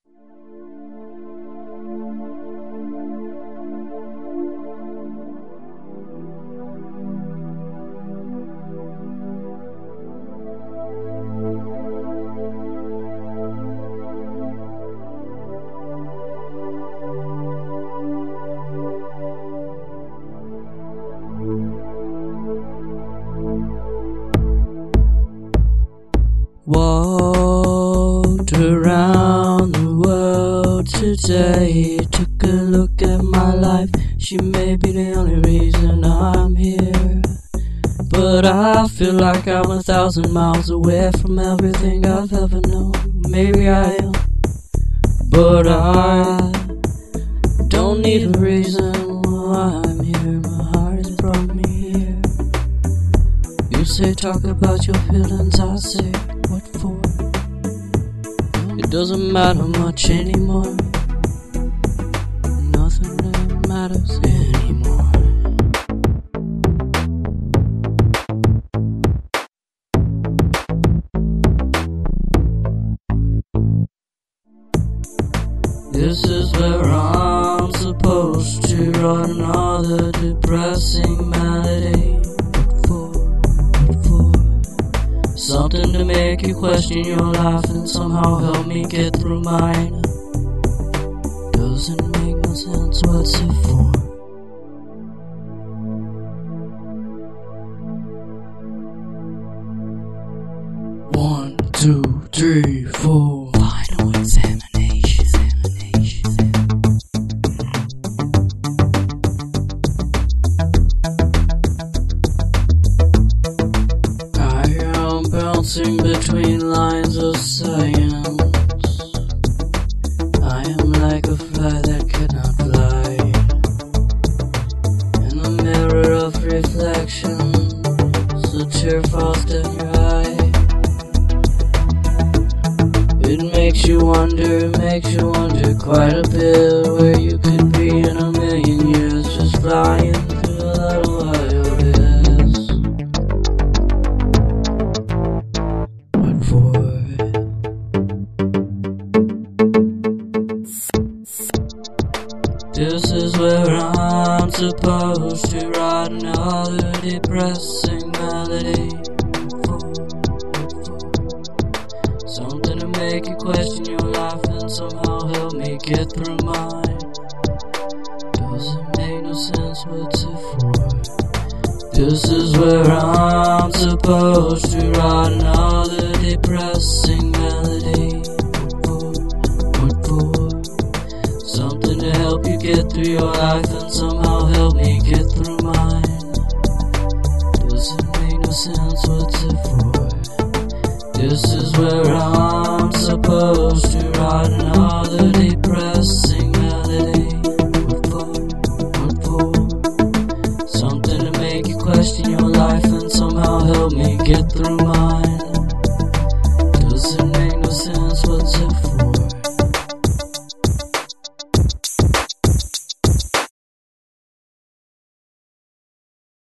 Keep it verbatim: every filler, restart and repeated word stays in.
Walked around the world today, took a look at my life. She may be the only reason I'm here, but I feel like I'm a thousand miles away from everything I've ever known. Maybe I am, but I don't need a reason why I'm here. My heart has brought me here. You say talk about your feelings, I say what for? It doesn't matter much anymore. Nothing really matters anymore. This is where I'm supposed to write another depressing melody. Something to make you question your life and somehow help me get through mine. Doesn't make no sense, what's it for? One, two, three, four. Final examination. examination. Bouncing between lines of science, I am like a fly that cannot fly. In a mirror of reflections, a tear falls down your eye. It makes you wonder, it makes you wonder quite a bit where you could be in a million years, just flying through a little while. This is where I'm supposed to write another depressing melody. Something to make you question your life and somehow help me get through mine. Doesn't make no sense, what's it for? This is where I'm supposed to write another depressing melody.